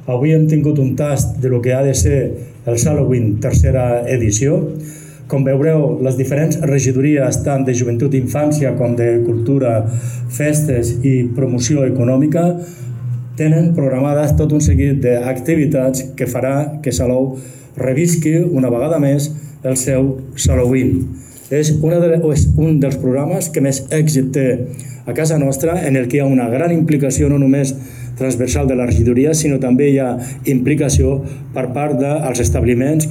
Avui hem tingut un tast de lo que ha de ser el Halloween tercera edició. Com veureu, les diferents regidories, tant de joventut i infància com de cultura, festes i promoció econòmica, tenen programades tot un seguit d'activitats que farà que Salou revisqui una vegada més el seu Halloween. És un dels programes que més èxit té a casa nostra, en el que hi ha una gran implicació no només transversal de la regidoria, sinó també hi ha implicació per part dels establiments